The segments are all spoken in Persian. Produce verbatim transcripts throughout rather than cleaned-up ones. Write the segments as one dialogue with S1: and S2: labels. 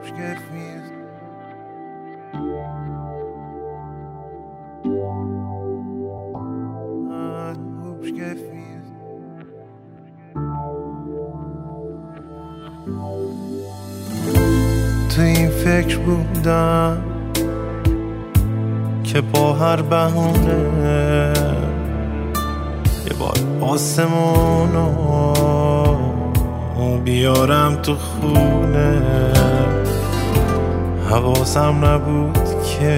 S1: تو این فکر بودم که با هر بهونه یه بار آسمونو بیارم تو خونه. حواسم نبود که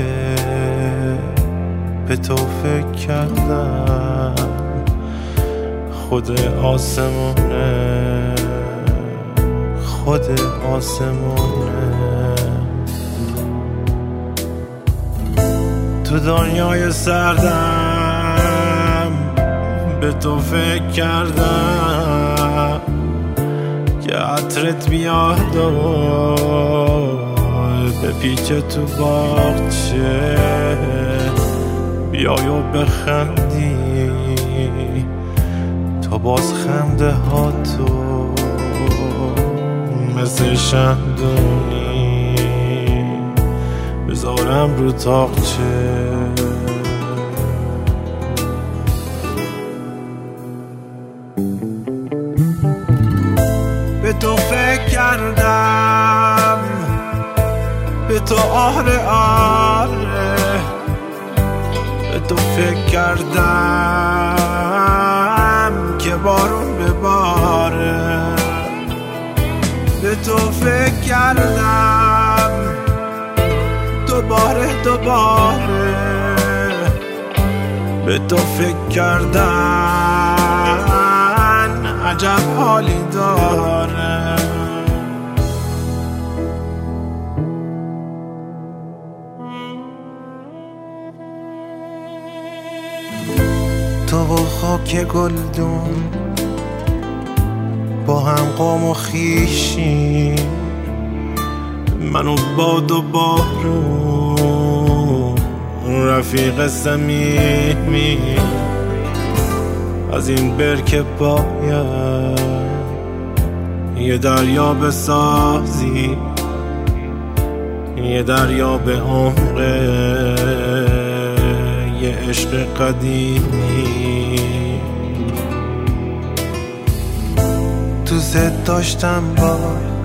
S1: به تو فکر کردم خود آسمونه، خود آسمونه. تو دنیای سردم به تو فکر کردم که عطرت بیاد و به پیچ تو باغچه بیای و بخندی. تا باز خنده ها تو مثل شمدونی بذارم رو تاقچه. به تو فکر کردم، به تو آره آره، به تو فکر کردم که بارون بباره. به تو فکر کردم دوباره دوباره، به تو فکر کردن عجب حالی داره. تو و خاک گلدون با هم قوم و خیشی، منو باد و بارون رفیق صمیمی. از این برکه باید یه دریا بسازی، یه دریا به عمق یه عشق قدیمی. دوست داشتم با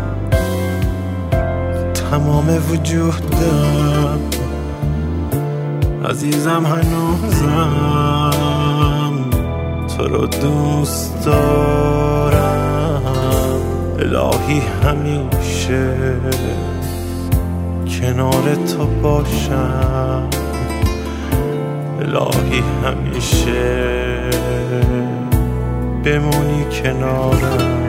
S1: تمام وجودم، عزیزم هنوزم تو رو دوست دارم. الهی همیشه کنار تو باشم، الهی همیشه بمونی کنارم.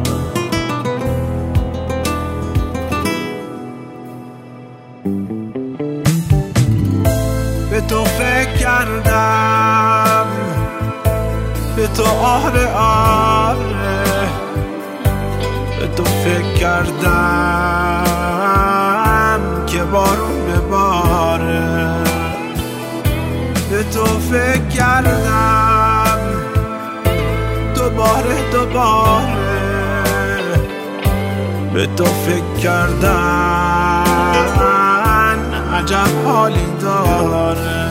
S1: به تو فکر کردم، به تو آره آره، به تو فکر کردم که بارون بباره. به تو فکر کردم دوباره دوباره، به تو فکر کردن عجب حالی داره.